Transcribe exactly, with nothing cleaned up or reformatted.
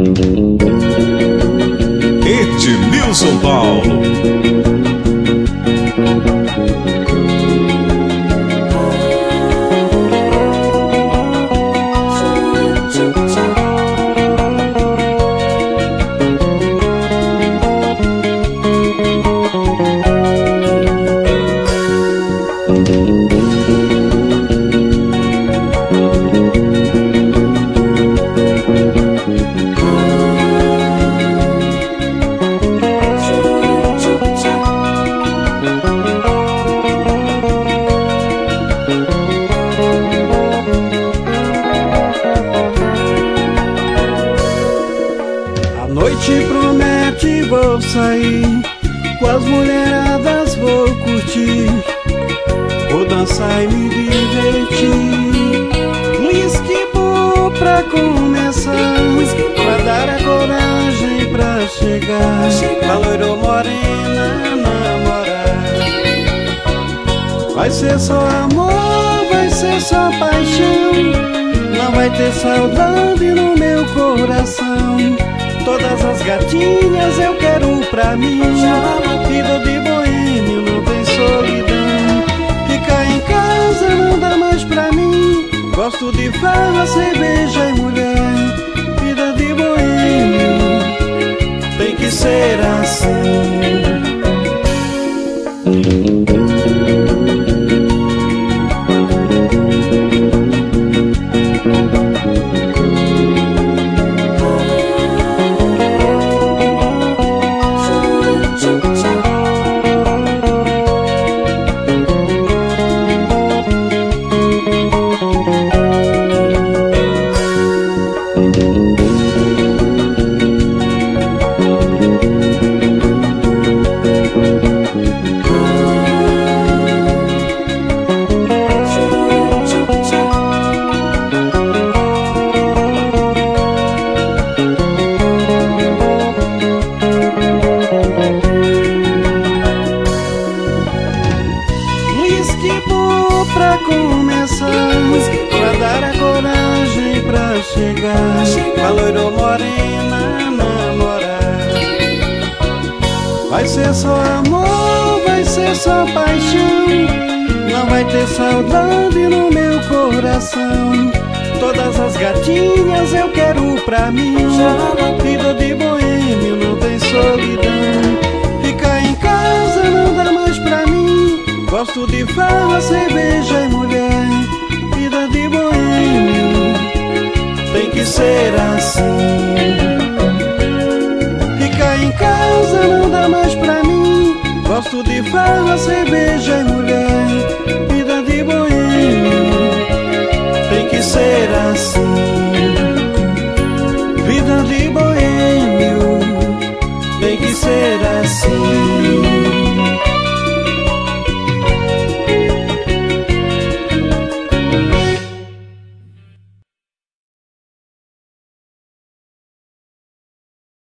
Edmilson Paulo. Noite promete, vou sair, com as mulheradas vou curtir, vou dançar e me divertir. Whisky bom pra começar, pra dar a coragem pra chegar, pra loira ou morena namorar. Vai ser só amor, vai ser só paixão, não vai ter saudade no meu coração. Todas as gatinhas eu quero pra mim, vida de boêmio, não tem solidão. Ficar em casa não dá mais pra mim, gosto de farra, cerveja e mulher. Vida de boêmio tem que ser assim. Whisky bom pra começar, pra dar a coragem pra chegar, pra loira ou morena namorar. Vai ser só amor, vai ser só paixão, não vai ter saudade no meu coração. Todas as gatinhas eu quero pra mim, vida de boêmio, não tem solidão. Ficar em casa não dá mais pra mim, gosto de farra, cerveja e mulher. Vida de boêmio tem que ser assim. Ficar em casa não dá mais pra mim, gosto de farra, cerveja e mulher. Vida de boêmio tem que ser assim. Vida de boêmio tem que ser assim.